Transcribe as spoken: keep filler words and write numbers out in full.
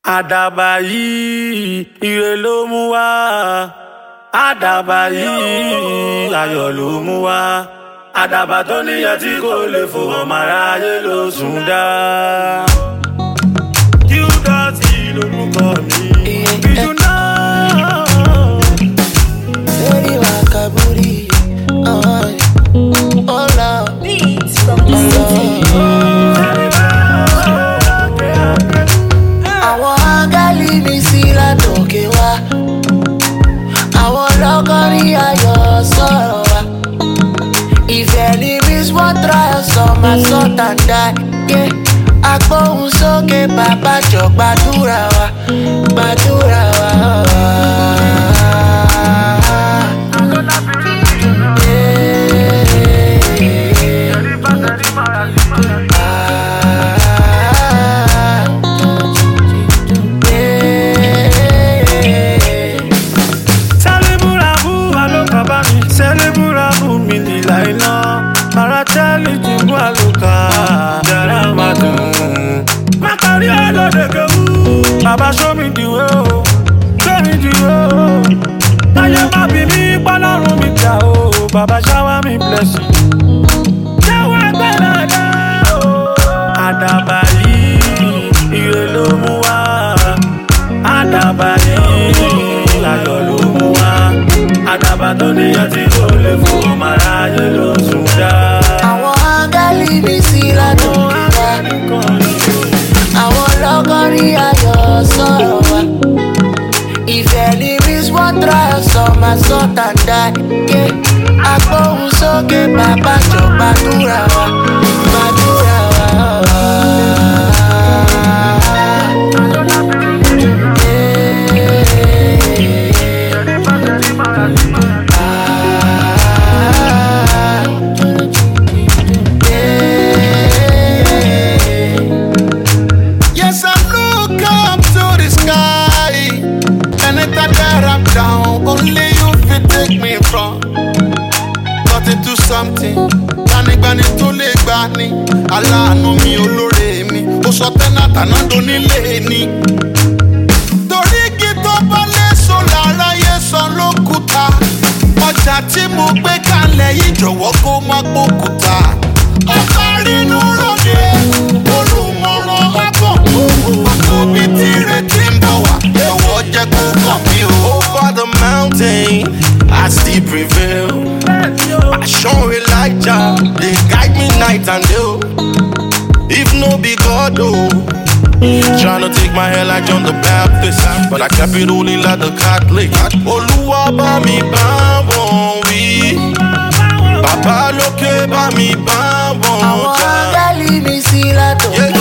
Àdàbà yìí ire ló mú wá. Àdàbà yìí ayọ̀ ló mú wá. Àdàbà tó níyẹn tí kò lè fò ọmọ aráyé ló sùn dá. Qdotty lórúkọ mi. Bíjú náà. Lórí wa kaburi, oh love, Beats from the city. àwọn áńgẹ́lì mi sí látòkè wá. Àwọn lọ́gọ́rí ayọ̀ sọ̀rọ̀ wá. Ìfẹ́ ni miss one trial sọ máa sort and die. Agbóhùn sókè bàbá jọ gbàdúrà wa, gbàdúrà wa. Baba show me the way, oh, show me the way, oh. Now you ma be me, Ọlọ́run mi jà, oh. Baba shower me blessing. Shower gbẹ́dàdà, oh. Àdàbà yìí, ire ló mú wá. Àdàbà yìí, ayọ̀ ló mú wá. Àdàbà tó níyẹn tí kò lè fò ọmọ aráyé ló sùn dá. Àwọn áńgẹ́lì mi sí látòkè wá. Àwọn lọ́gọ́rí ayọ̀ sọ̀rọ̀ wá. Ìfẹ́ ni miss one trial sọ máa sort and die. Agbóhùn sókè bàbá jọ gbàdúrà wa, gbàdúrà wa. Only you fit take me from got into something. Gbanigbani tó lè gbani, aláàánú mi olóore mi. Ó sọ tẹ́nàtà náà donílé ni. Torí igi tó bá léso láráyé san lókùúta. Ọjà tí mo gbé kalẹ̀ yìí jọ̀wọ́ kó má gbókùúta. Ọ̀tá rínú ròde, olùmọ̀ràn àbọ̀. Àkóbí tí retí ń bọ̀ wá, ẹ̀wọ̀ jẹ́ kó kàn mí o. Over the mountain, I still prevail. I show Elijah, they guide me night and day. If no be God, oh, tryna take my hair like John the Baptist, but I kept it holy like the Catholic. Olúwa bá mi bá wọn wí, bàbá lókè bá mi bá wọn Àwọn jà. áńgẹ́lì mi sí látòkè